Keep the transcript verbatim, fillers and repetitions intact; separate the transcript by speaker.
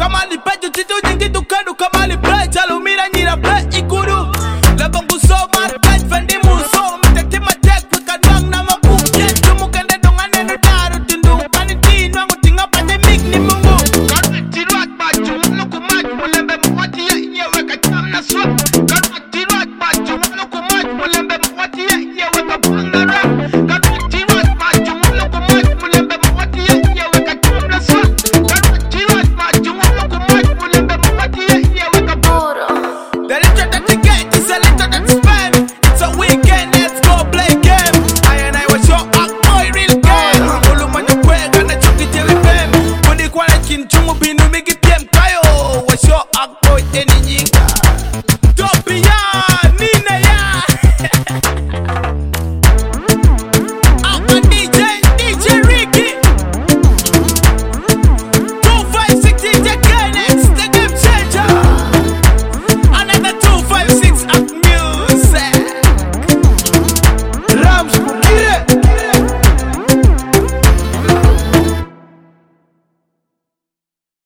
Speaker 1: Kamali pecho chitu jingi dukadu kamali pecho alumira nyira pe ikuru. Lego buso market fendi muso mtete matek wikadwang na mabuke. Tumu kende dongane no daru tindu pani tinu angu tinga pandemic ni mungu. Kanu tiru at machu nuku machu mulembe mwati ya iye weka cham na swap. Kanu tiru at machu nuku machu mulembe mwati ya iye weka panga rap. Kanu tiru at machu nuku machu mulembe mwati ya iye weka cham na swap. Kanu tiru at machu nuku machu mulembe mwati ya iye weka puro. The little that you get is a little that you spend. It's a weekend, let's go play game. I and I was your act boy real game. Ulu manya kwega na chuki tili fem. Kuni kwa na chinchumu binu migi piem kayo. Was your act boy eni nying